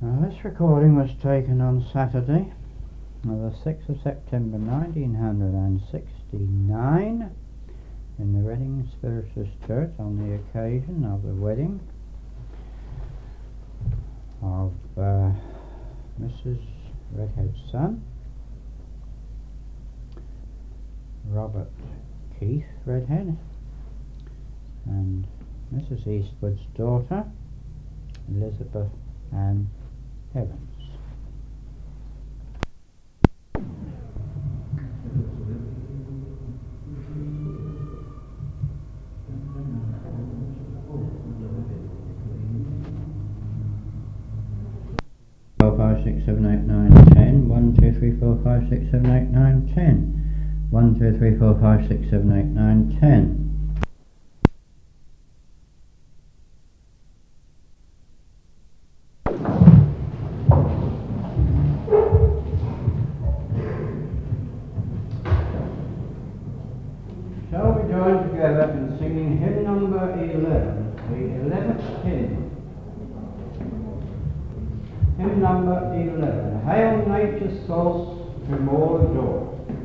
This recording was taken on Saturday, the 6th of September 1969 in the Reading Spiritus Church on the occasion of the wedding of Mrs. Redhead's son, Robert Keith Redhead, and Mrs. Eastwood's daughter, Elizabeth Ann Evans. Four, 5, 6, 7, 8, 9, 10. 1, 2, 3, 4, 5, 6, 7, 8, 9, 10. 1, 2, 3, 4, 5, 6, 7, 8, 9, 10. Shall we join together in singing hymn number 11, the 11th hymn? Hymn number 11, Hail Nature's Source, whom all adore.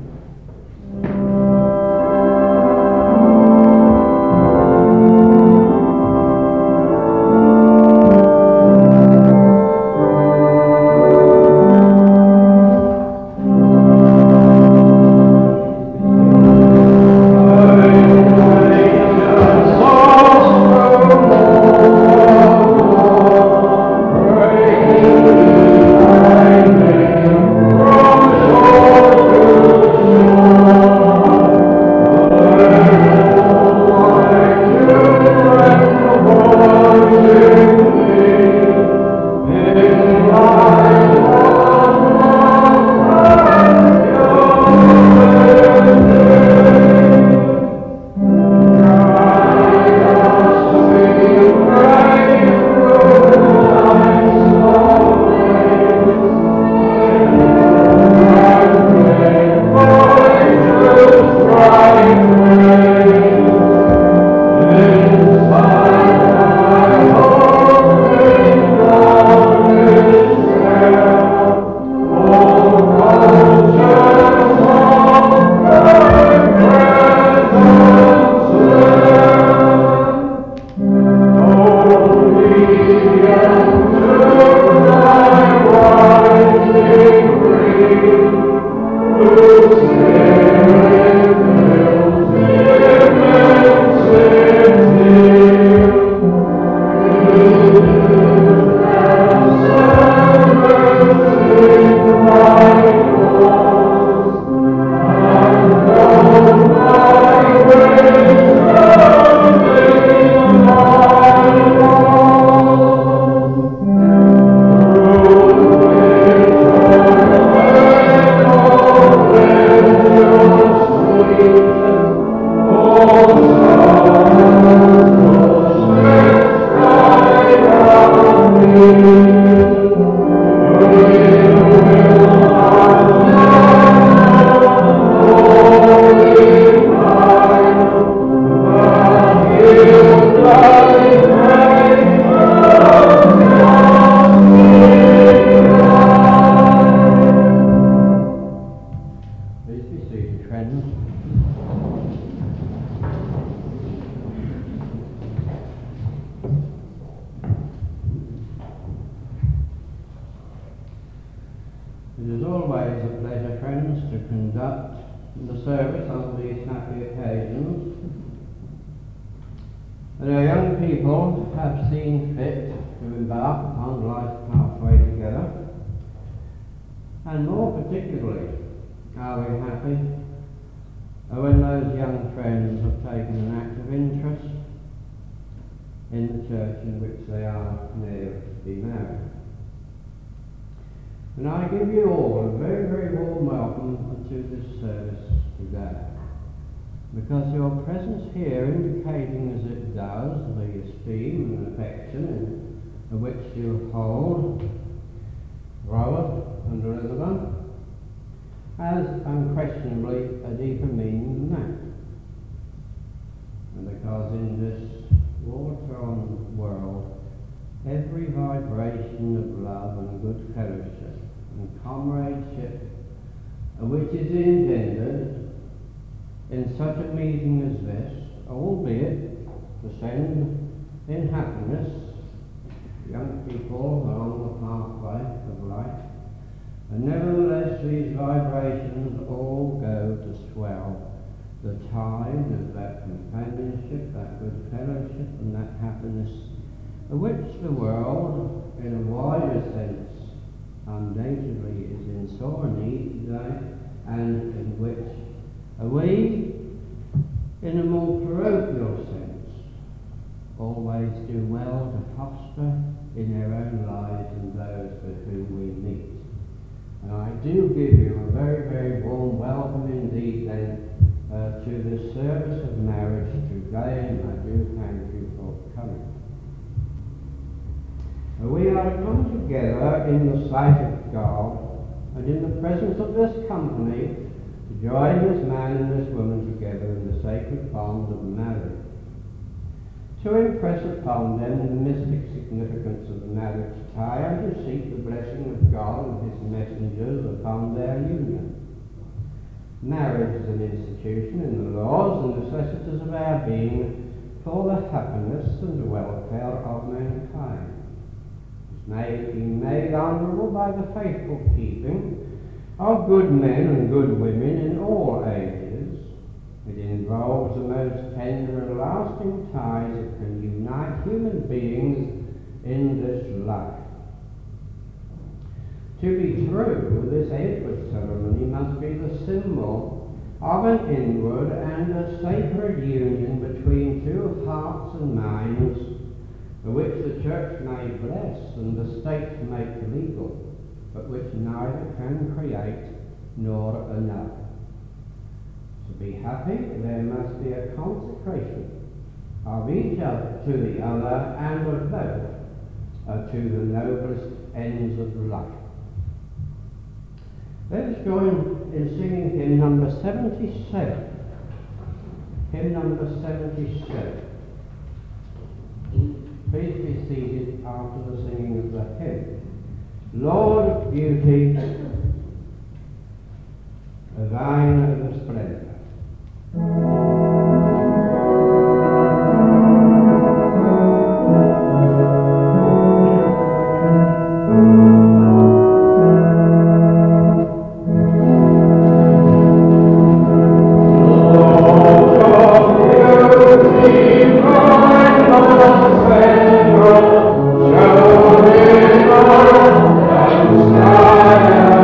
It is always a pleasure, friends, to conduct the service on these happy occasions. And our young people have seen fit to embark upon life halfway together. And more particularly are we happy when those young friends have taken an active interest in the church in which they are near to be married. And I give you all a very, very warm welcome to this service today, because your presence here, indicating as it does the esteem and affection in which you hold Robert and Elizabeth, has unquestionably a deeper meaning than that. And because in this war-torn world, every vibration of love and good fellowship and comradeship which is engendered in such a meeting as this, albeit to send in happiness young people along the pathway of life, and nevertheless these vibrations all go to swell the tide of that companionship, that good fellowship, and that happiness of which the world, in a wider sense, undoubtedly is in sore need today, and in which we, in a more parochial sense, always do well to foster in our own lives and those with whom we meet. And I do give you a very, very warm welcome indeed then to this service of marriage today, and I do thank you for coming. We are to come together in the sight of God and in the presence of this company to join this man and this woman together in the sacred bond of marriage, to impress upon them the mystic significance of the marriage tie and to seek the blessing of God and his messengers upon their union. Marriage is an institution in the laws and necessities of our being for the happiness and welfare of mankind. It be made honourable by the faithful keeping of good men and good women in all ages. It involves the most tender and lasting ties that can unite human beings in this life. To be true, this Edward ceremony must be the symbol of an inward and a sacred union between two hearts and minds, which the Church may bless and the State make legal, but which neither can create nor annul. To be happy, there must be a consecration of each other to the other and of both to the noblest ends of life. Let us join in singing hymn number 77. Hymn number 77. Please be seated after the singing of the hymn. Lord of beauty, thine of the splendor. Show me love and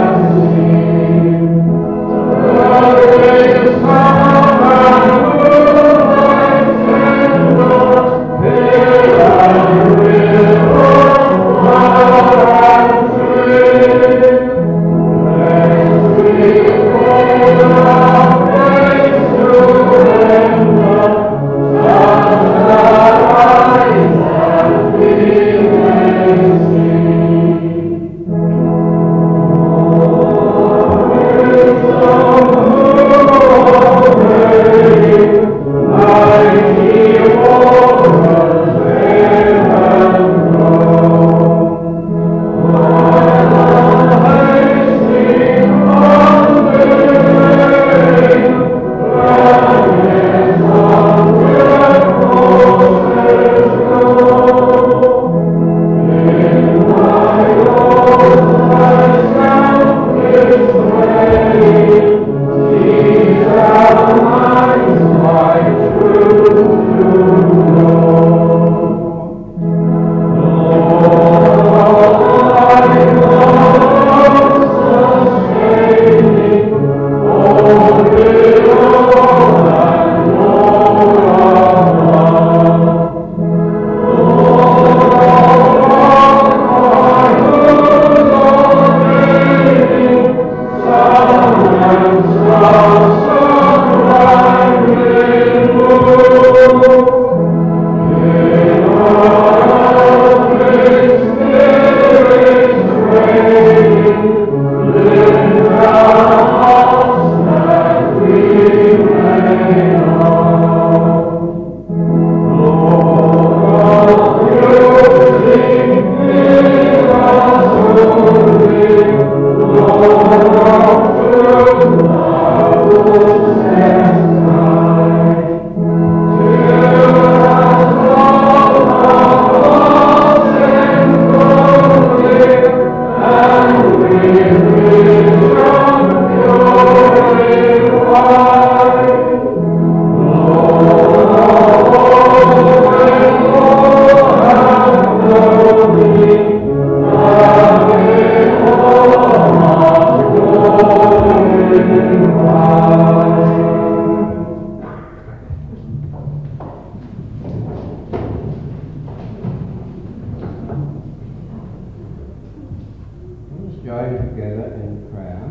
Join together in prayer.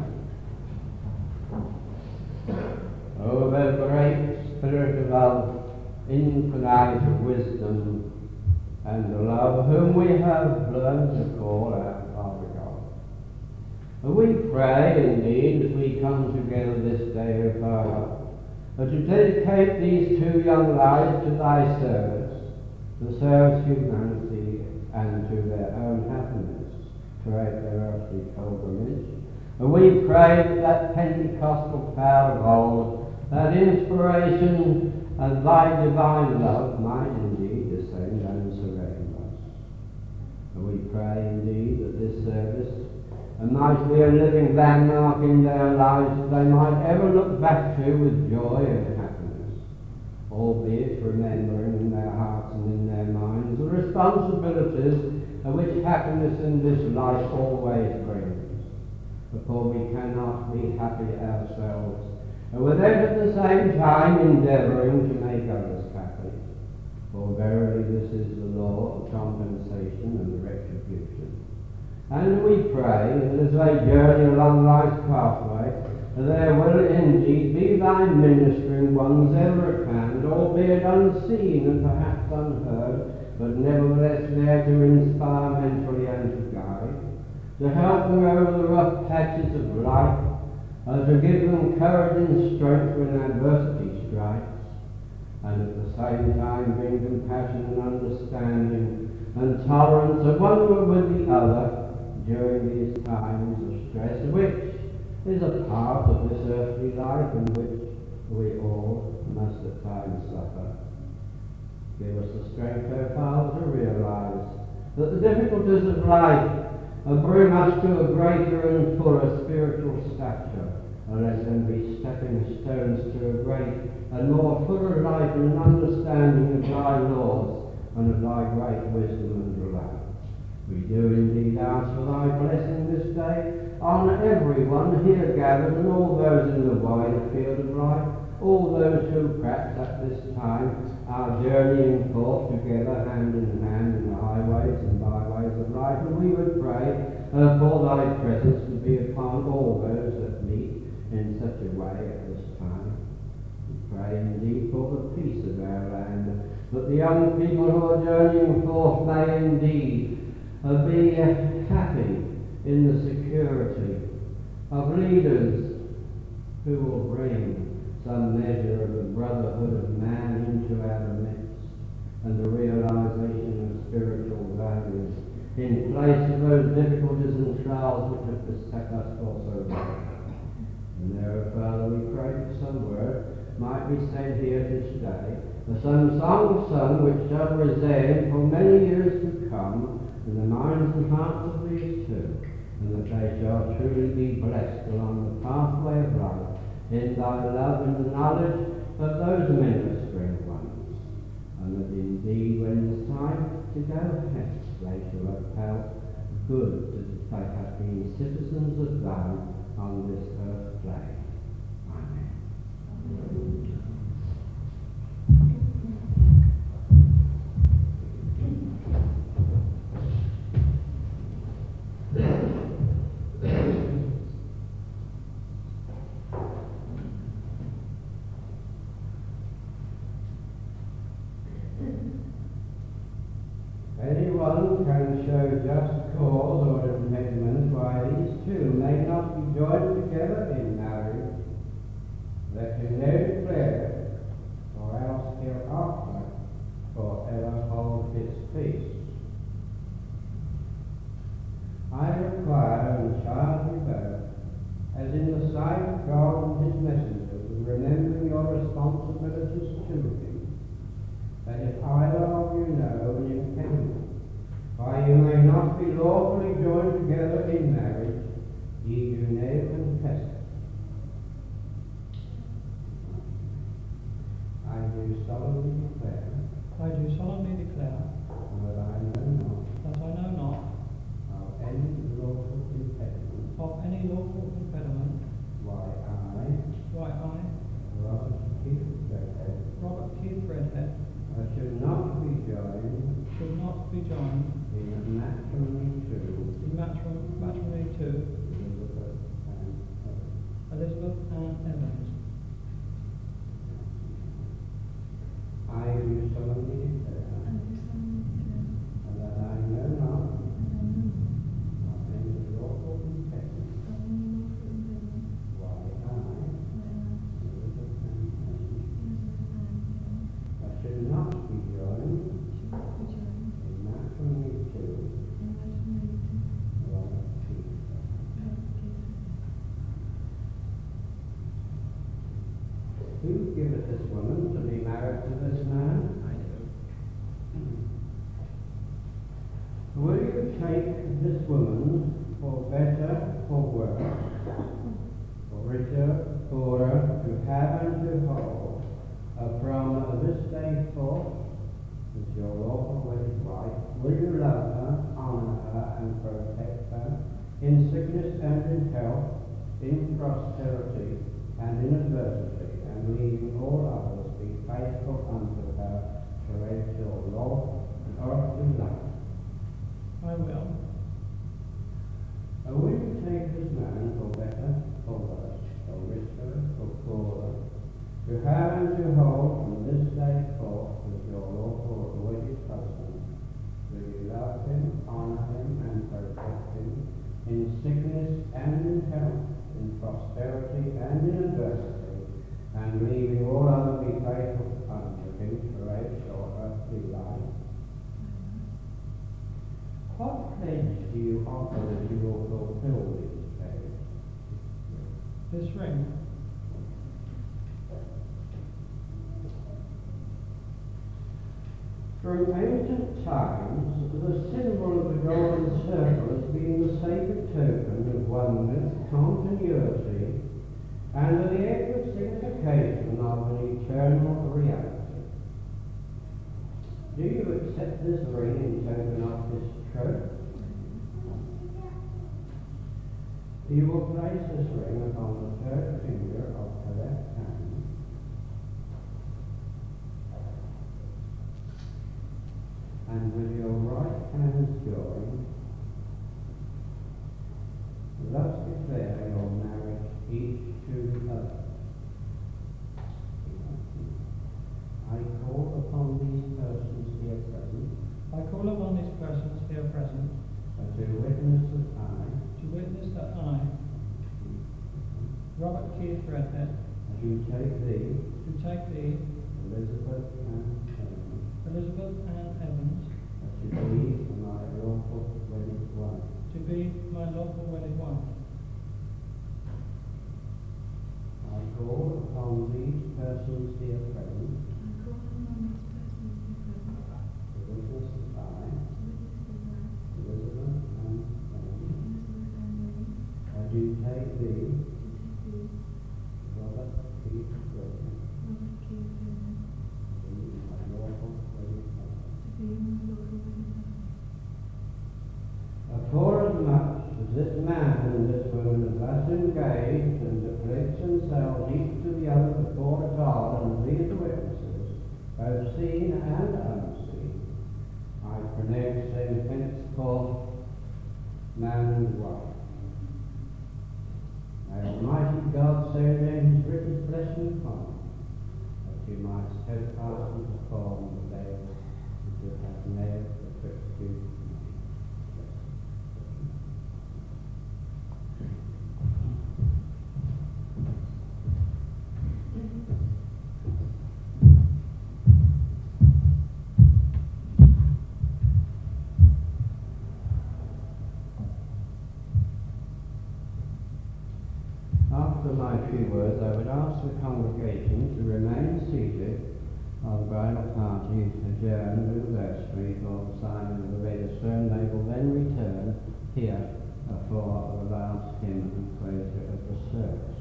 Oh, the great Spirit of love, infinite of wisdom and the love, whom we have learned to call our Father God. We pray indeed as we come together this day, O Father, to dedicate these two young lives to thy service, to serve humanity and to their own happiness throughout their earthly pilgrimage. And we pray that Pentecostal power of old, that inspiration and thy divine love might indeed descend and surround us. And we pray indeed that this service might be a living landmark in their lives that they might ever look back to with joy and happiness, albeit remembering in their hearts and in their minds the responsibilities which happiness in this life always brings. For we cannot be happy ourselves without at the same time endeavouring to make others happy. For verily this is the law of compensation and retribution. And we pray that as they journey along life's pathway, there will indeed be thy ministering ones ever at hand, albeit unseen and perhaps unheard, but nevertheless there to inspire mentally and to guide, to help them over the rough patches of life, to give them courage and strength when adversity strikes, and at the same time bring compassion and understanding and tolerance of one with the other during these times of stress, which is a part of this earthly life in which we all must at times suffer. Give us the strength, O Father, to realize that the difficulties of life bring us to a greater and fuller spiritual stature, and let them be stepping stones to a great and more fuller life and understanding of thy laws and of thy great wisdom and love. We do indeed ask for thy blessing this day on everyone here gathered and all those in the wider field of life, all those who perhaps at this time are journeying forth together hand in hand in the highways and byways of life. And we would pray for thy presence to be upon all those that meet in such a way at this time. We pray indeed for the peace of our land, that the young people who are journeying forth may indeed be happy in the security of leaders who will bring some measure of the brotherhood of man into our midst and the realization of spiritual values in place of those difficulties and trials which have beset us for so long. And there, Father, we pray that some word might be said here this day, some song sung which shall resound for many years to come in the minds and hearts of these two, and that they shall truly be blessed along the pathway of life in thy love and the knowledge of those ministering ones, and that indeed when it's time to go hence they shall have felt good that they have been citizens of thine on this earth plane. Amen. Anyone can show just cause or impediment why these two may not be joined together in marriage. Let him now declare, or else hereafter forever hold his peace. I require and charge you both, as in the sight of God and his messengers, remembering your responsibilities to him, that if either of you know an impediment why you may not be lawfully joined together in marriage, ye do now confess it. I do solemnly declare that I know not that I know be joined in matrimony to Elizabeth Ann Evans. I do solemnly declare that I know not of any lawful impediment why I, Elizabeth Ann Evans, I should not be joined in matrimony to Robert Keith. Who giveth this woman to be married to this man? I do. Will you take this woman for better, for worse, for richer, poorer, to have and to hold, from this day forth, as your lawful wedded wife? Will you love her, honour her, and protect her, in sickness and in health, in prosperity and in adversity, and leaving all others, be faithful unto her, to wed your love and earthly life? I will. Will you take this man for better, for worse, for richer, for poorer, to have and to hold from this day forth as your lawful wedded husband? Will you love him, honour him, and protect him, in sickness and in health, in prosperity and in adversity, and leaving all others, be faithful unto him, to wed your earthly life? What pledge do you offer that you will fulfill these pledges? This ring. From ancient times, the symbol of the golden circle has been the sacred token of oneness, continuity, and the active signification of an eternal reality. Do you accept this ring in token of this truth? You will place this ring upon the third finger of her left hand, and with your right hands joined, thus declare your marriage each to the other. I call upon these persons here present I call upon these persons here present to witness that I, Robert Keith Redhead, do take thee, Elizabeth Ann Evans, to be my lawful wedded wife. to be my lawful wedded wife. I call upon these persons here present to witness that I, Elizabeth Ann Evans, do take thee, Robert Keith Redhead, to be my lawful wedded wife. Forasmuch as this man and this woman are thus engaged and afflict themselves each to the other before God and these witnesses, both seen and unseen, I pronounce them henceforth man and wife. May Almighty God so ordain his written blessing upon you, that you might steadfastly perform the vows that you have made betwixt you. After my few words, I would ask the congregation to remain seated while the bridal party adjourn to the vestry for the signing of the register, and they will then return here for the last hymn and closure of the service.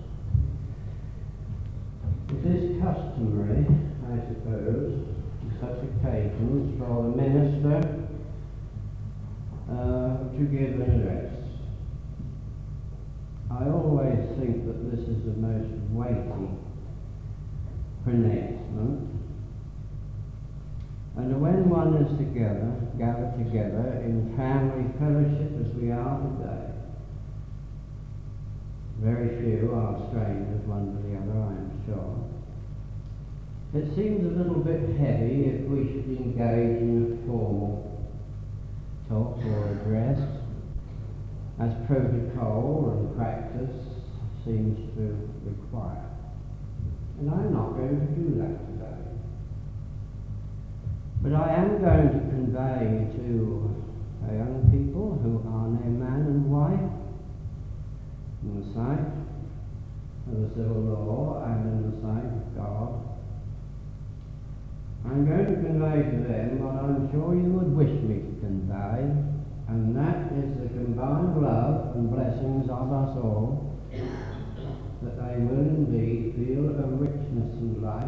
It is customary, I suppose, on such occasions for the minister to give an address. I always think that this is the most weighty pronouncement And when one is together, gathered together in family fellowship as we are today, very few are strangers one to the other, I am sure. It seems a little bit heavy if we should engage in a formal talk or address, as protocol and practice seems to require. And I'm not going to do that today. But I am going to convey to our young people who are near man and wife, in the sight of the civil law and in the sight of God, I'm going to convey to them what I'm sure you would wish me to convey, and that is the combined love and blessings of us all, that they will indeed feel a richness in life,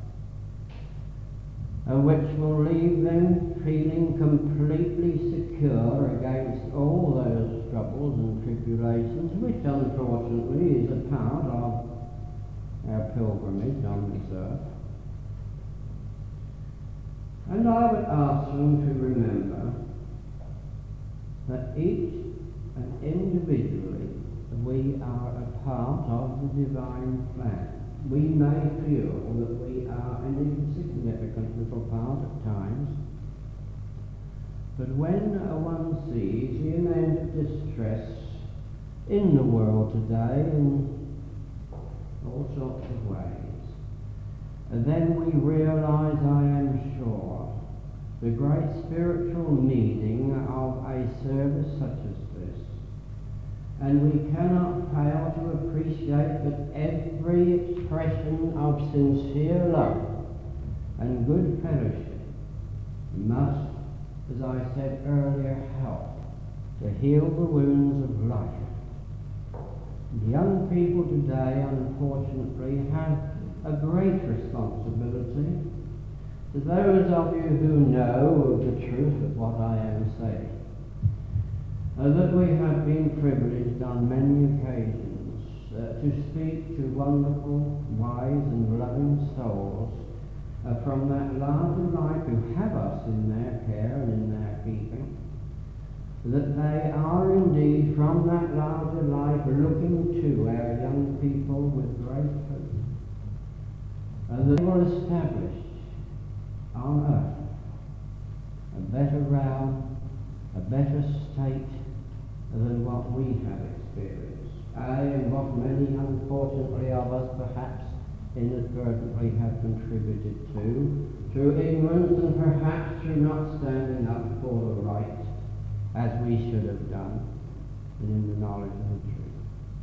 which will leave them feeling completely secure against all those troubles and tribulations, which unfortunately is a part of our pilgrimage on this earth. And I would ask them to remember that each and individually we are a part of the divine plan. We may feel that we are an insignificant little part at times, but when one sees the immense distress in the world today in all sorts of ways, then we realize, I am sure, the great spiritual meaning of a service such as this. And we cannot fail to appreciate that every expression of sincere love and good fellowship must, as I said earlier, help to heal the wounds of life. The young people today, unfortunately, have a great responsibility. To those of you who know of the truth of what I am saying, that we have been privileged on many occasions to speak to wonderful, wise and loving souls from that larger life who have us in their care and in their keeping, that they are indeed from that larger life looking to our young people with great hope, that they will establish on earth a better realm, a better state than what we have experienced. And what many, unfortunately, of us perhaps inadvertently have contributed to, through ignorance and perhaps through not standing up for the right as we should have done, and in the knowledge of the truth.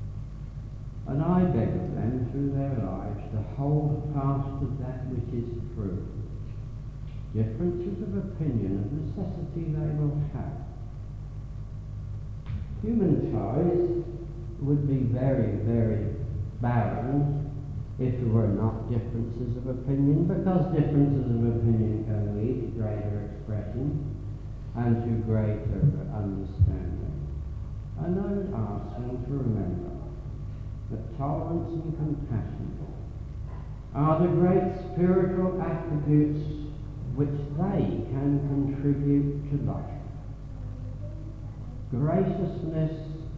And I beg of them through their lives to hold fast to that which is true. Differences of opinion and necessity they will have. Human ties would be very, very barren if there were not differences of opinion, because differences of opinion can lead to greater expression and to greater understanding. And I would ask them to remember that tolerance and compassion are the great spiritual attributes which they can contribute to life. Graciousness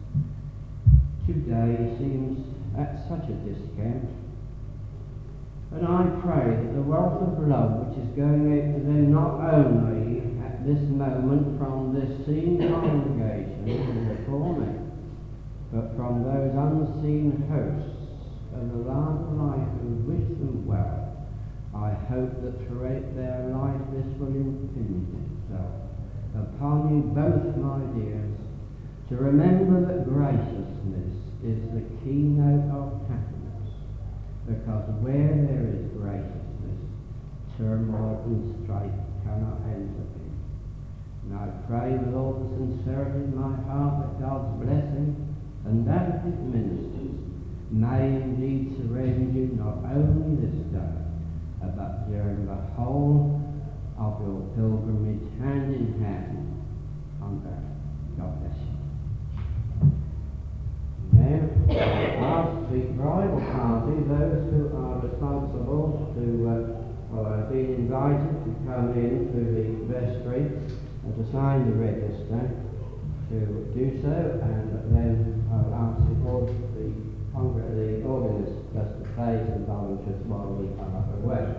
today seems at such a discount, and I pray that the wealth of love which is going out to them not only at this moment from this seen congregation before me, but from those unseen hosts of the larger life who wish them well, I hope that throughout their life this will impinge itself upon you both, my dears, to remember that graciousness is the keynote of happiness, because where there is graciousness, turmoil and strife cannot enter in. And I pray with all the sincerity of my heart that God's blessing and that of his ministers may indeed surround you not only this day, but during the whole of your pilgrimage hand in hand on earth. God bless you. Now, ask the bridal party, those who are responsible to Well, I've been invited to come in to the vestry and to sign the register, to do so, and then I'll ask the organist just to play some volunteers while we are away.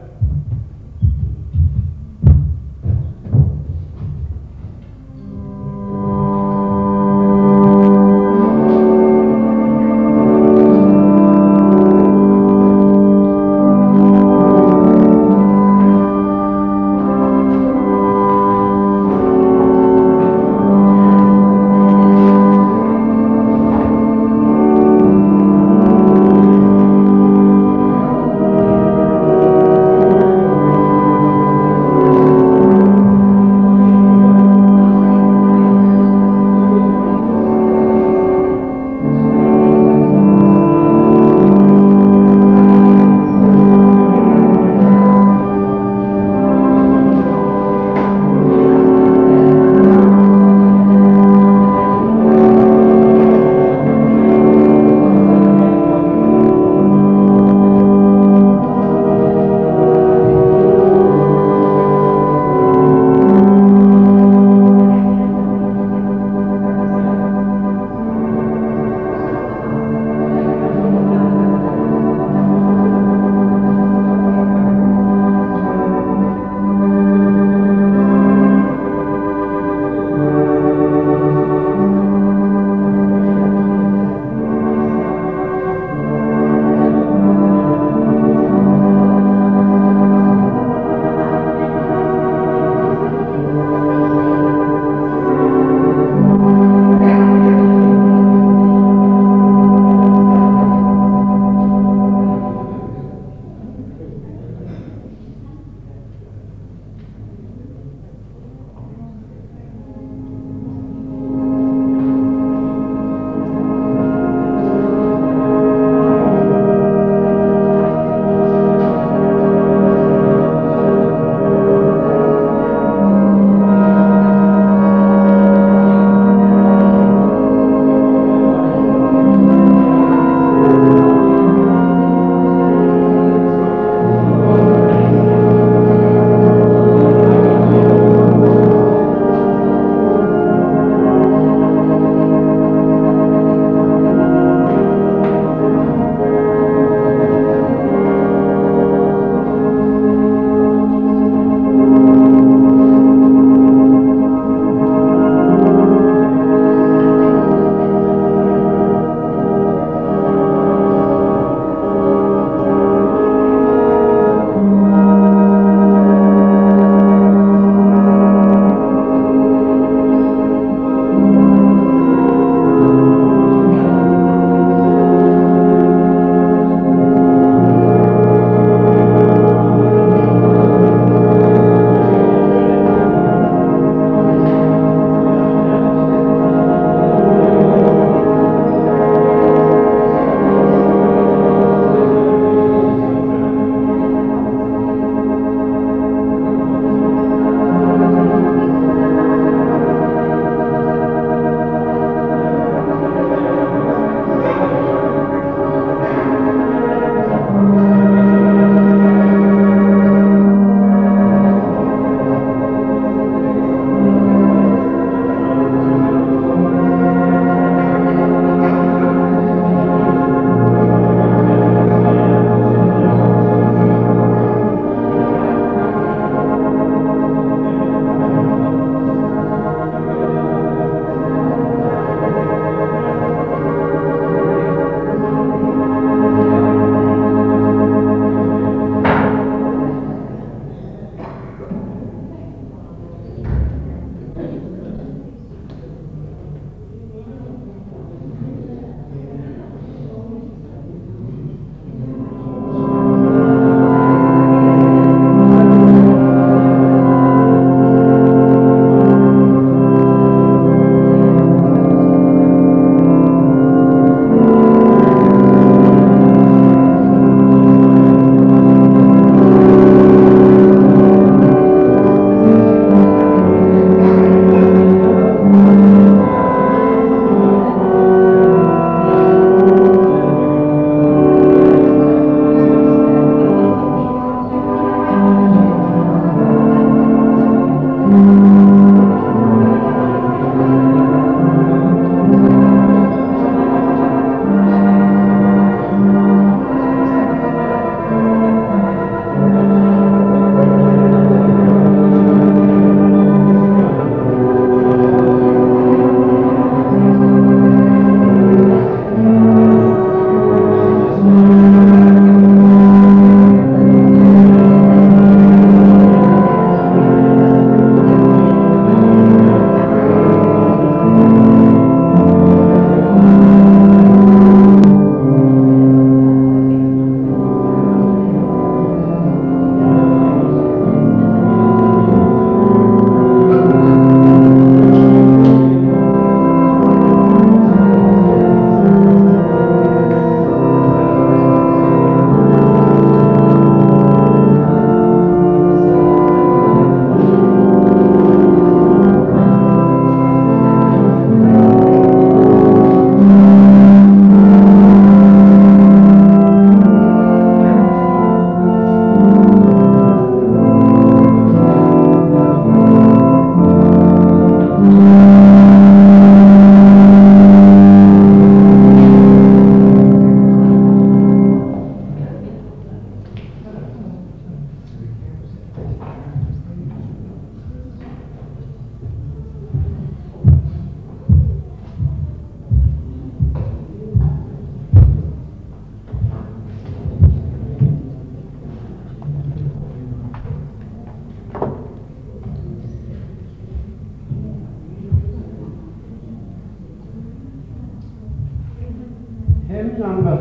Hymn number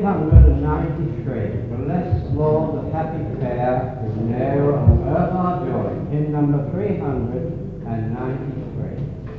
393, Bless Lord the happy pair, who ne'er on earth are joined. Hymn number 393.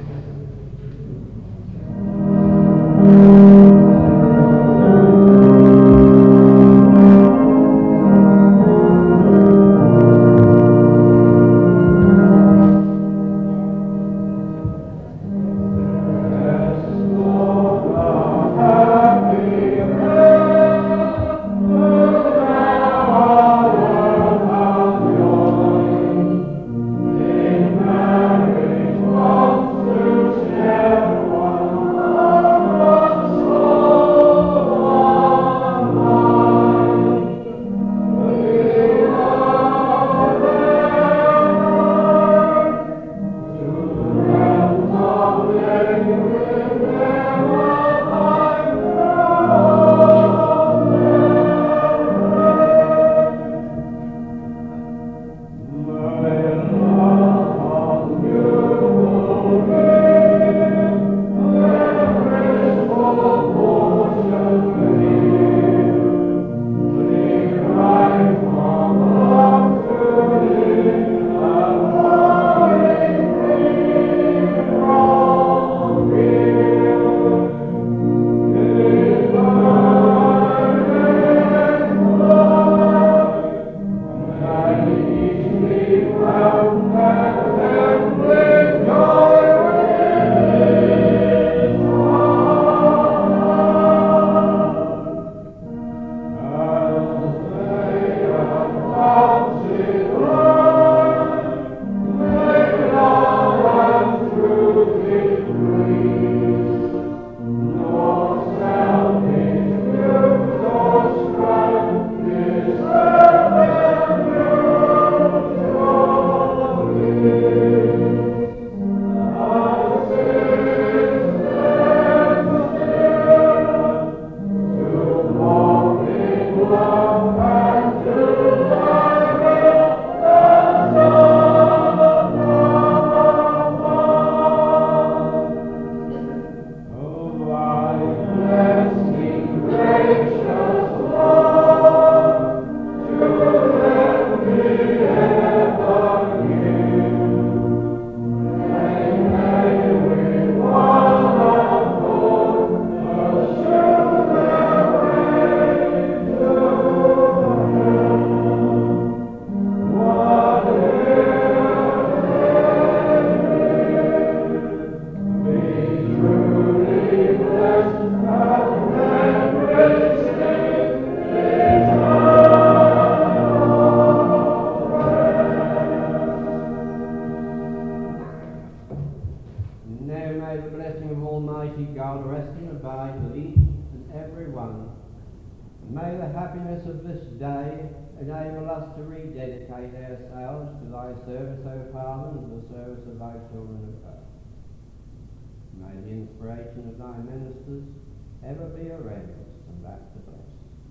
May the inspiration of thy ministers ever be around us and back to bless.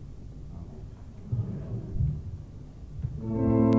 Amen.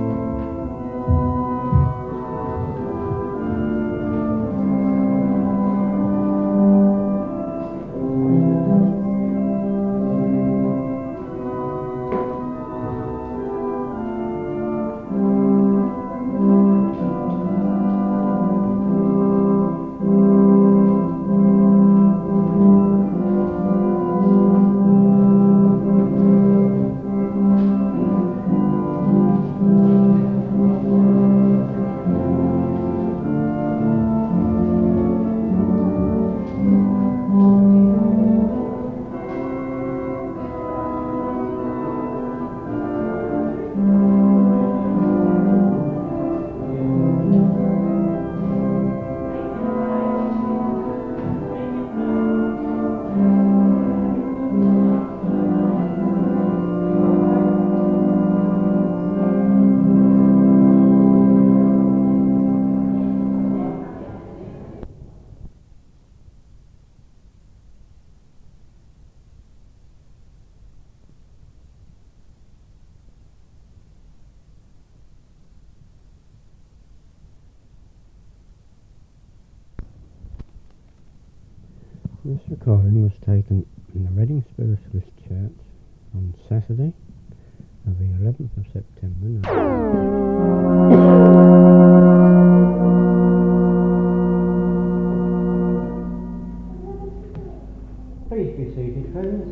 This recording was taken in the Reading Spiritualist Church on Saturday of the 11th of September. Please be seated, friends.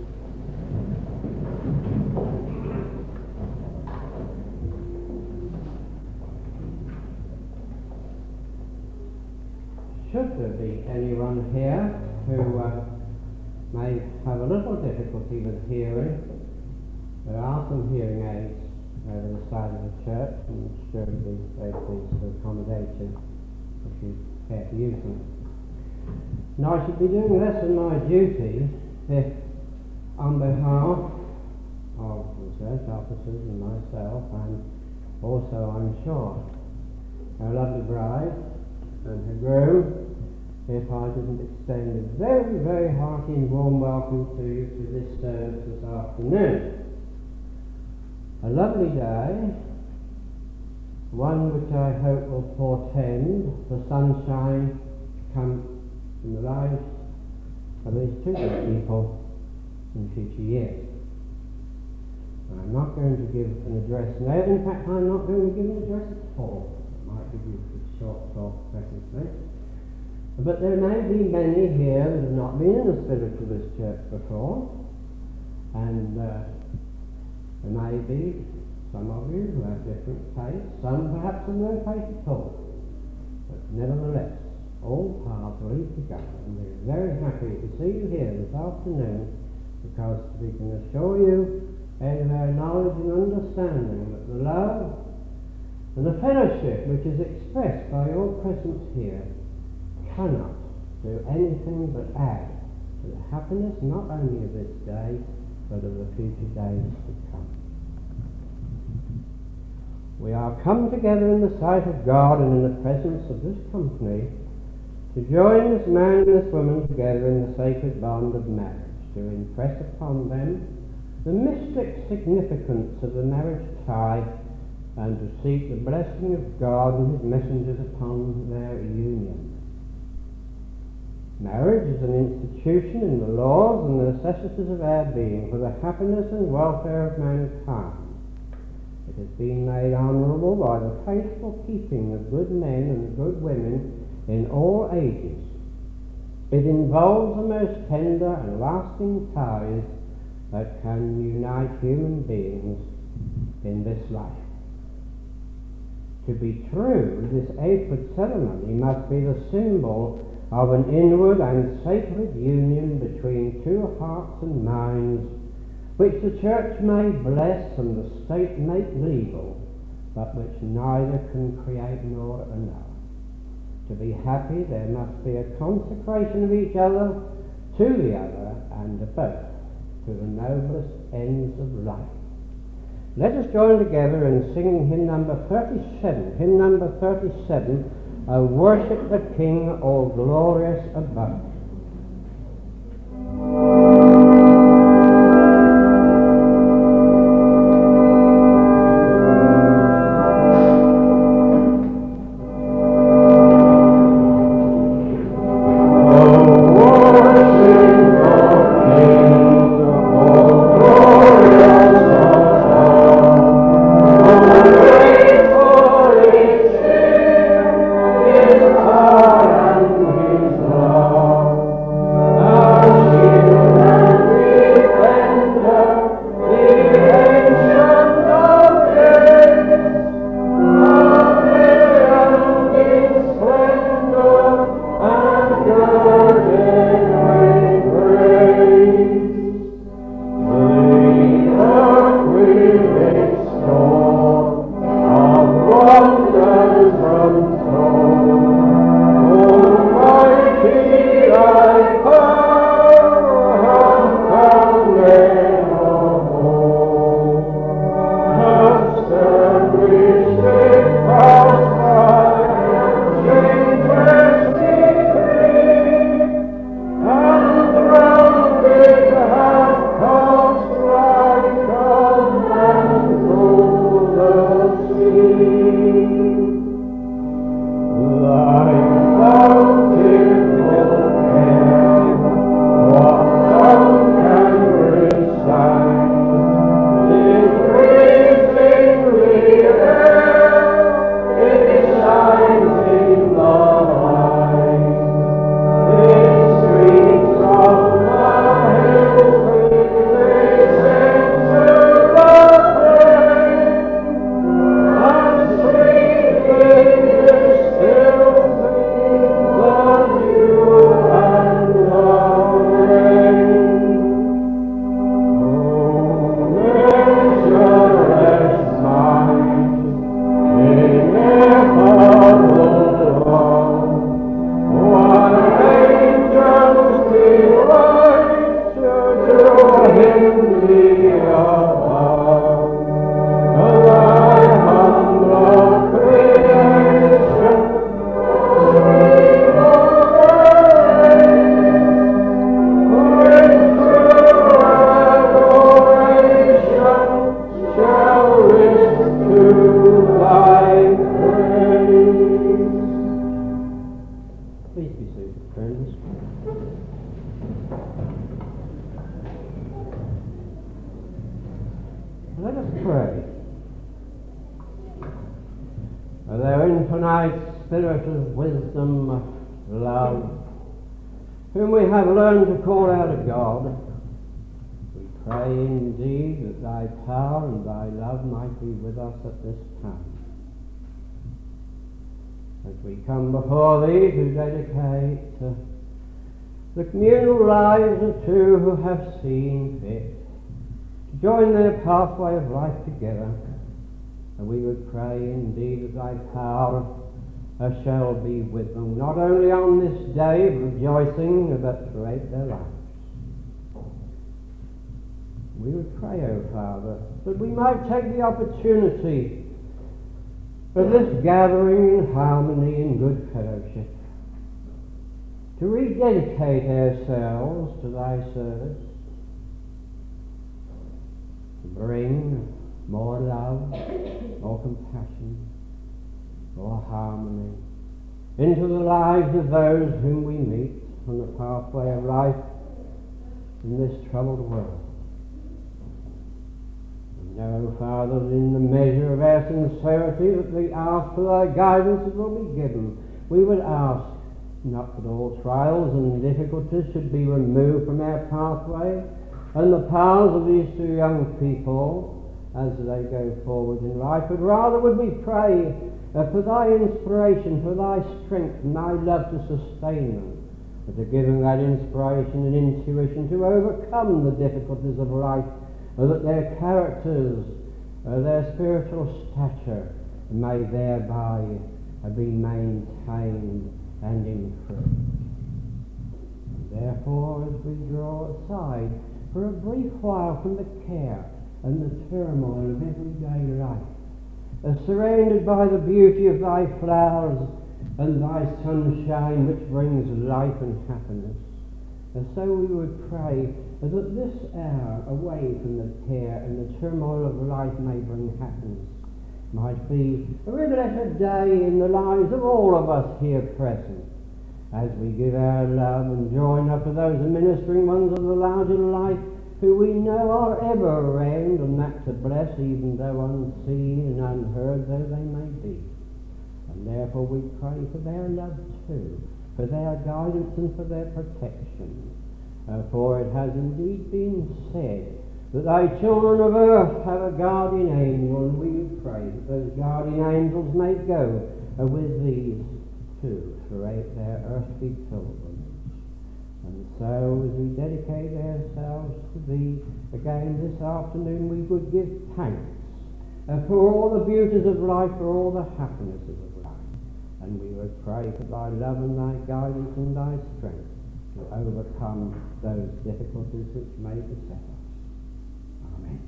Should there be anyone here who may have a little difficulty with hearing, there are some hearing aids over the side of the church, and sure to be very pleased to accommodate you if you care to use them. Now, I should be doing less than my duty if, on behalf of the church officers and myself, and also, I'm sure, our lovely bride and her groom, if I didn't extend a very, very hearty and warm welcome to you to this service this afternoon. A lovely day, one which I hope will portend the sunshine to come in the lives of these two good people in future years. I'm not going to give an address now. In fact, I'm not going to give an address at all. I might give you a short talk presently. But there may be many here that have not been in a spiritualist church before, and there may be some of you who have different faiths, some perhaps have no faith at all. But nevertheless, all paths lead together, and we're very happy to see you here this afternoon, because we can assure you out of our knowledge and understanding that the love and the fellowship which is expressed by your presence here cannot do anything but add to the happiness not only of this day, but of the future days to come. We are come together in the sight of God and in the presence of this company to join this man and this woman together in the sacred bond of marriage, to impress upon them the mystic significance of the marriage tie, and to seek the blessing of God and his messengers upon their union. Marriage is an institution in the laws and the necessities of our being for the happiness and welfare of mankind. It has been made honourable by the faithful keeping of good men and good women in all ages. It involves the most tender and lasting ties that can unite human beings in this life. To be true, this sacred ceremony must be the symbol of an inward and sacred union between two hearts and minds, which the church may bless and the state make legal, but which neither can create nor annul. To be happy, there must be a consecration of each other to the other, and both to the noblest ends of life. Let us join together in singing hymn number 37. Hymn number 37, O worship the King, all glorious above. Lord. pray. O thou infinite Spirit of wisdom, love, whom we have learned to call out a God, we pray indeed that thy power and thy love might be with us at this time. As we come before thee to dedicate the communal lives of two who have seen fit to join their pathway of life together, and we would pray indeed that thy power shall be with them, not only on this day of rejoicing, but throughout their lives. We would pray, O Father, that we might take the opportunity of this gathering in harmony and good fellowship to rededicate ourselves to thy service, to bring more love, more compassion, more harmony into the lives of those whom we meet on the pathway of life in this troubled world. We know, Father, that in the measure of our sincerity that we ask for thy guidance, it will be given. We would ask not that all trials and difficulties should be removed from our pathway and the paths of these two young people as they go forward in life, but rather would we pray for thy inspiration, for thy strength and thy love to sustain them, and to give them that inspiration and intuition to overcome the difficulties of life, that their characters, their spiritual stature may thereby be maintained and improved. Therefore, as we draw aside for a brief while from the care and the turmoil of everyday life, surrounded by the beauty of thy flowers and thy sunshine which brings life and happiness, and so we would pray that this hour away from the care and the turmoil of life may bring happiness, might be a river day in the lives of all of us here present, as we give our love and join up with those ministering ones of the larger life who we know are ever around, and that to bless, even though unseen and unheard though they may be. And therefore we pray for their love too, for their guidance and for their protection. For it has indeed been said that thy children of earth have a guardian angel, and we pray that those guardian angels may go with these two throughout their earthly pilgrimage. And so, as we dedicate ourselves to thee again this afternoon, we would give thanks for all the beauties of life, for all the happinesses of life. And we would pray for thy love and thy guidance and thy strength to overcome those difficulties which may beset us. Amen.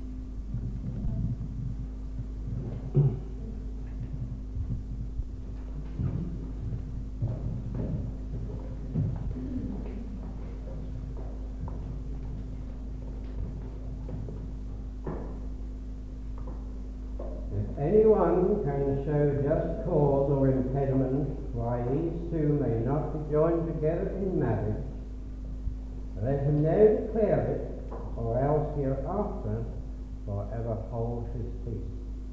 Anyone can show just cause or impediment why these two may not be joined together in marriage, let him now declare it, or else hereafter forever hold his peace.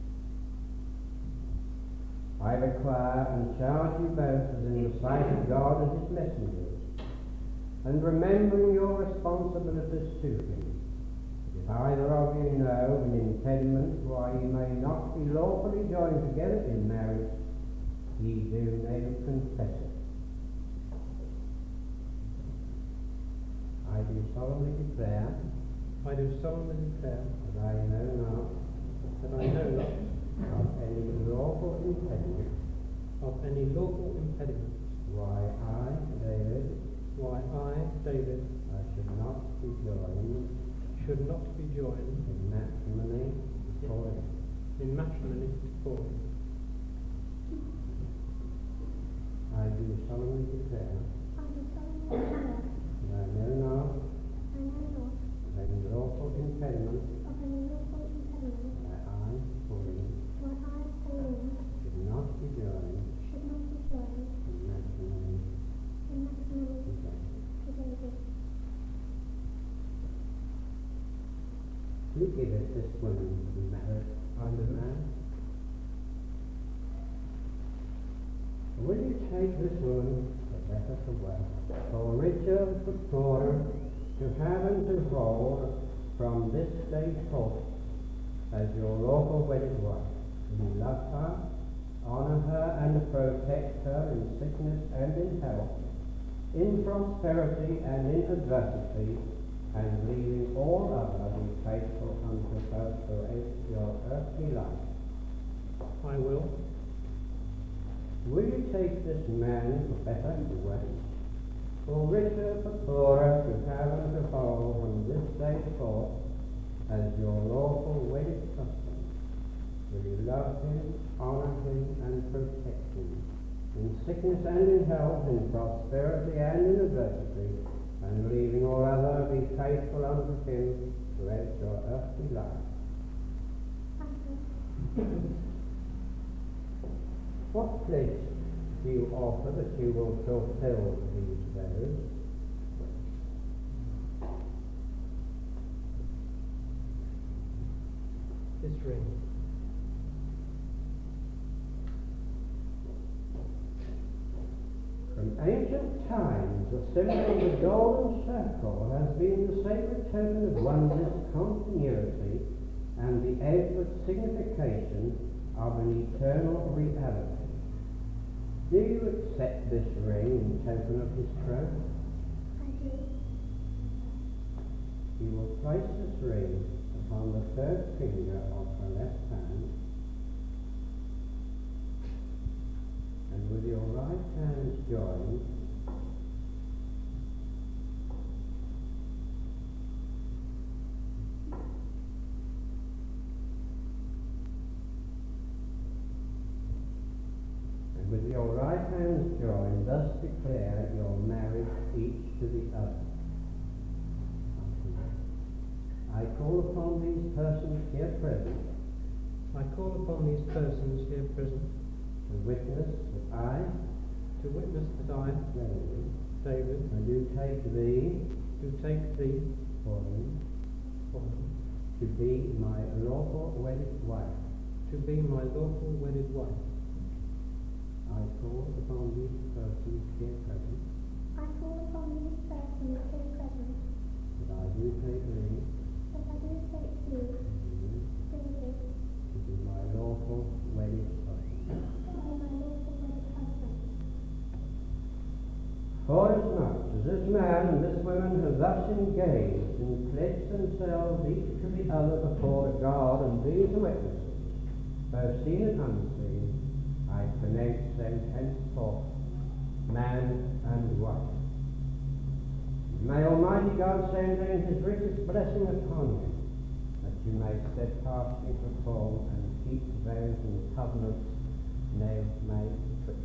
I require and charge you both as in the sight of God and his messengers, and remembering your responsibilities to him, if either of you know an impediment why you may not be lawfully joined together in marriage, ye do now confess it. I do solemnly declare that I know not of any lawful impediment why I, David, I should not be joined in matrimony before him. I do solemnly declare that I know not of any lawful impediment why I, Pauline, should not be joined in matrimony to David. You give us this woman to be married unto man. Will you take this woman to let us away, for richer, for poorer, to have and to hold from this day forth as your lawful wedded wife? Will you love her, honour her, and protect her in sickness and in health, in prosperity and in adversity, and leaving all other be faithful unto her throughout your earthly life? I will. Will you take this man for better and for worse, for richer, for poorer, to have and to hold from this day forth as your lawful wedded husband? Will you love him, honour him, and protect him, in sickness and in health, in prosperity and in adversity, and leaving all other be faithful unto him throughout your earthly life? What pledge do you offer that you will fulfill these vows? This ring. From ancient times, the symbol of the golden circle has been the sacred token of oneness, continuity, and the outward signification of an eternal reality. Do you accept this ring in token of his troth? I do. You will place this ring upon the third finger of her left hand, and with your right hands joined, with your right hands joined, thus declare your marriage each to the other. I call upon these persons here present I call upon these persons here present to witness that I, David, do take thee for them, to be my lawful wedded wife. to be my lawful wedded wife. I call upon these persons here present I call upon these persons here present that I do take thee that I do take you, David, to be my lawful wedded husband. to be my lawful wedded husband. Forasmuch as this man and this woman have thus engaged and pledged themselves each to the other before God and these witnesses, both seen and unseen, I pronounce them henceforth man and wife. May Almighty God send down his richest blessing upon you, that you may steadfastly perform and keep vows and covenants now made betwixt.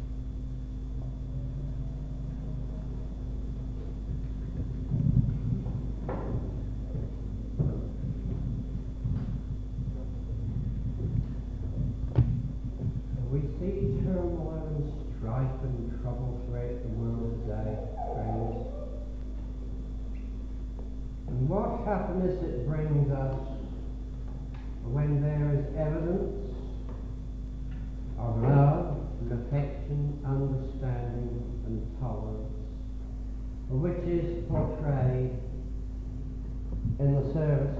We see turmoil and strife and trouble throughout the world today, friends. And what happiness it brings us when there is evidence of love and affection, understanding and tolerance, which is portrayed in the service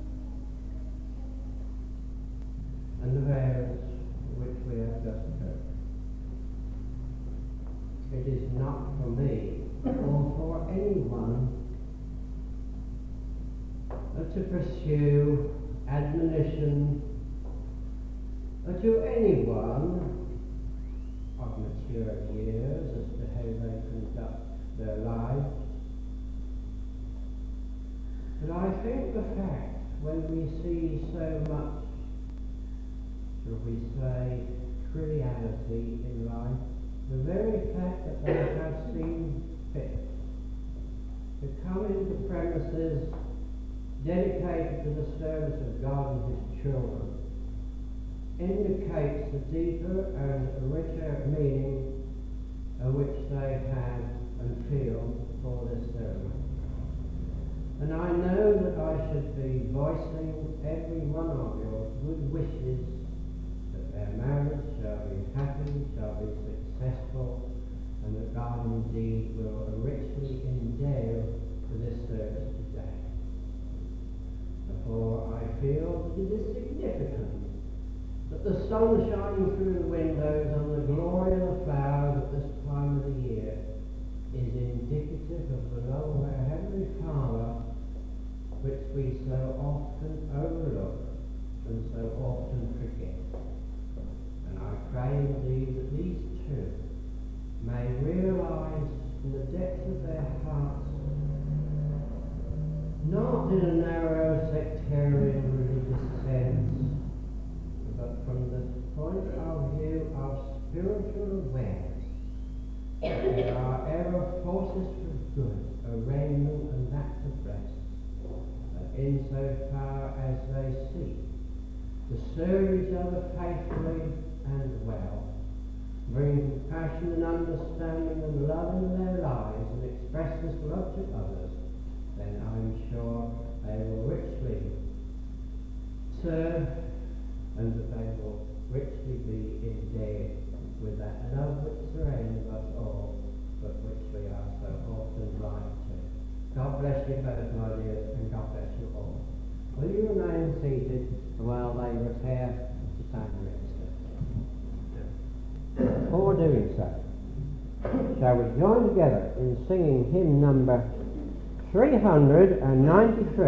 and the vows which we have just heard. It is not for me or for anyone to pursue admonition to anyone of mature years as to how they conduct their lives. But I think the fact when we see so much, shall we say, triviality in life, the very fact that they have seen fit to come into premises dedicated to the service of God and his children indicates the deeper and richer meaning which they have and feel for this service. And I know that I should be voicing every one of your good wishes that their marriage shall be happy, shall be successful, and that God indeed will richly endow for this service today. For I feel that it is significant that the sun shining through the windows on the glory of the flowers at this time of the year is indicative of the love of our Heavenly Father, which we so often overlook and so often forget. And I pray indeed that these two may realise in the depths of their hearts, not in a narrow sectarian religious sense, but from the point of view of spiritual awareness, there are ever forces for good around them and that of rest, that insofar as they seek to serve each other faithfully and well, bring compassion and understanding and love into their lives and express this love to others, then I'm sure they will richly serve and that they will richly be endowed with that love which surrounds us all, but which we are so often blind to. God bless you both, my dears, and God bless you all. Will you remain seated while they prepare to sign the register? Before doing so, shall we join together in singing hymn number 393.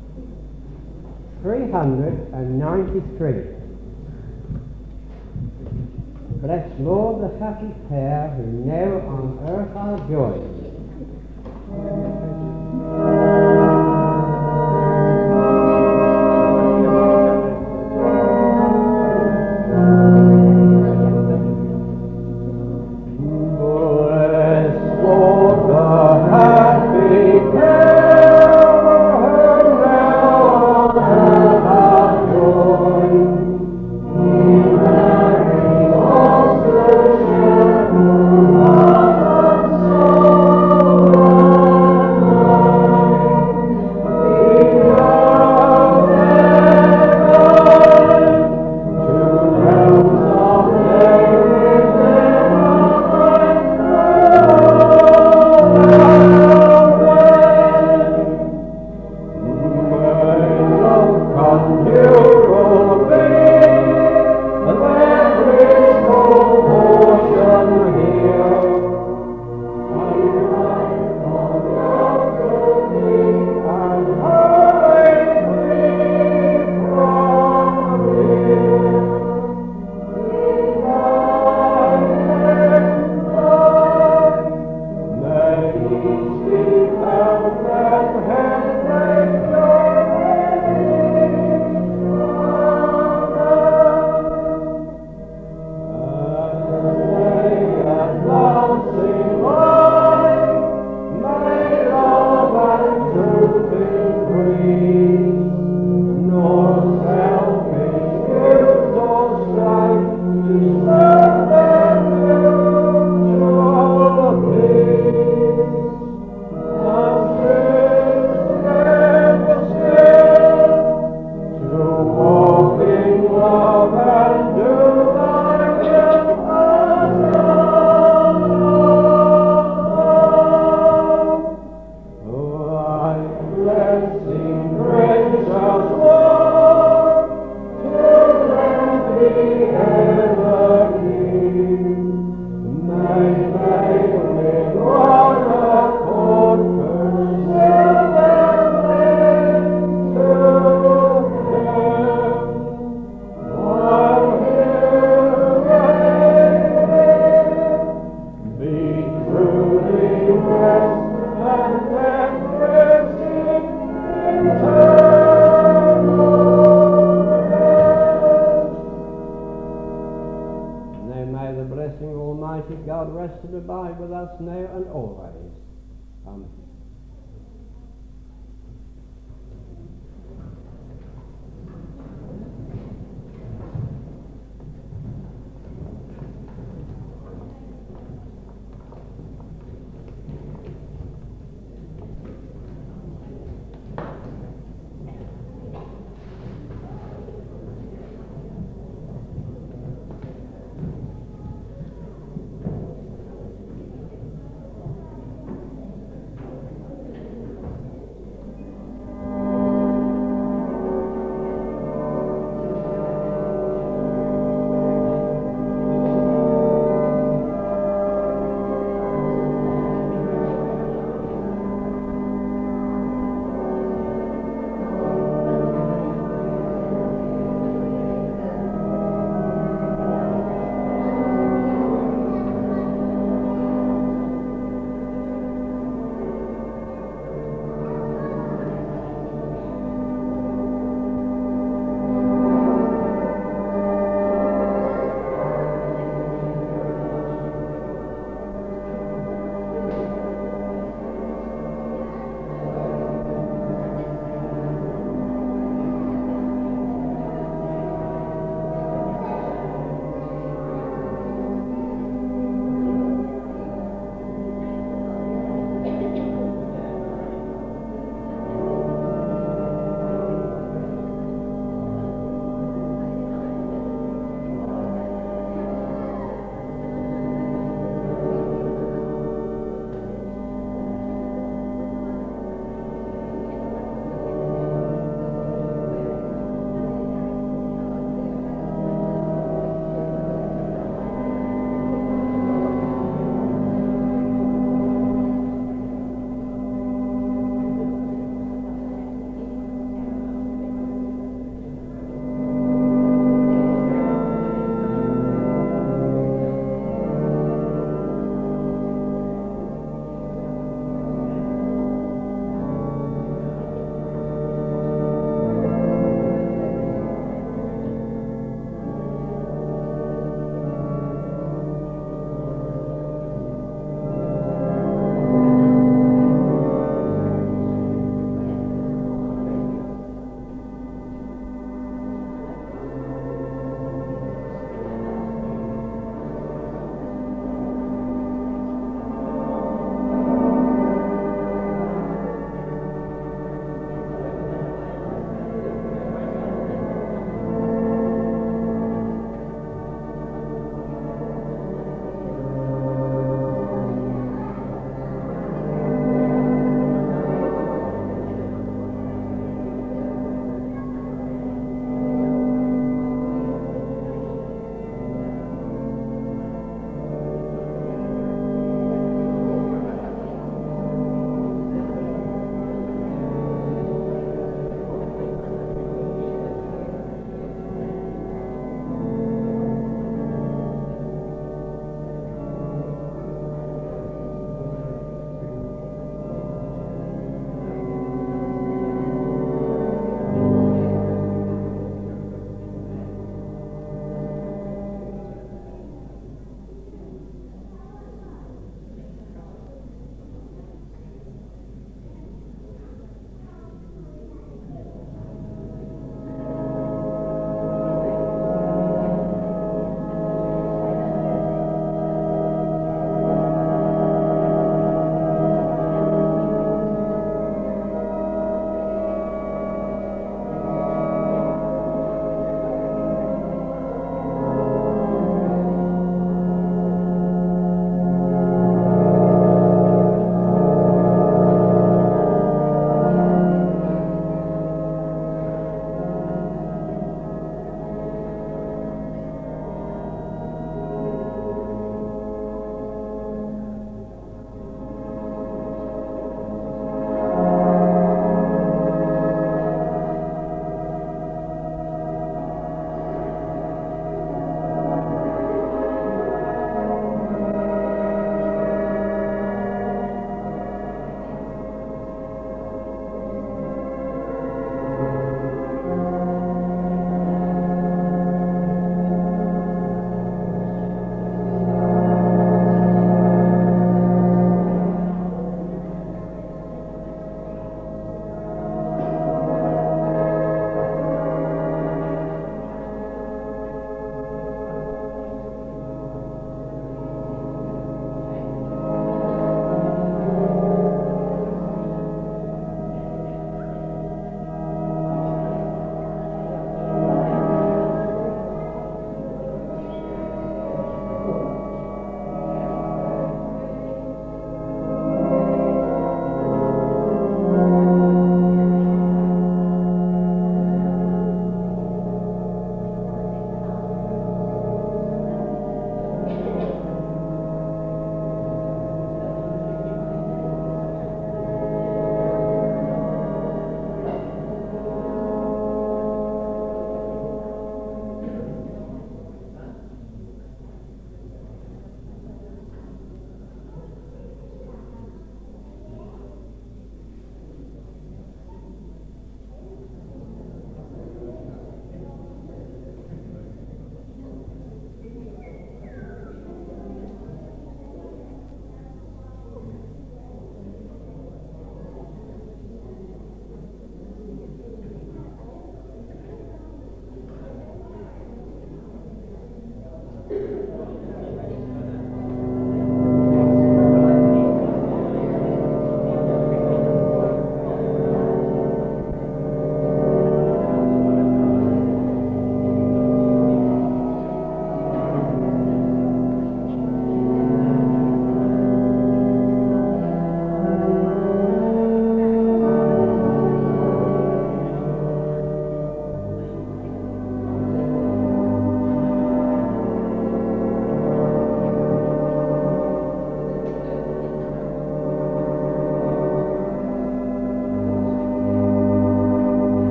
393. Bless, Lord, the happy pair who now on earth are joined.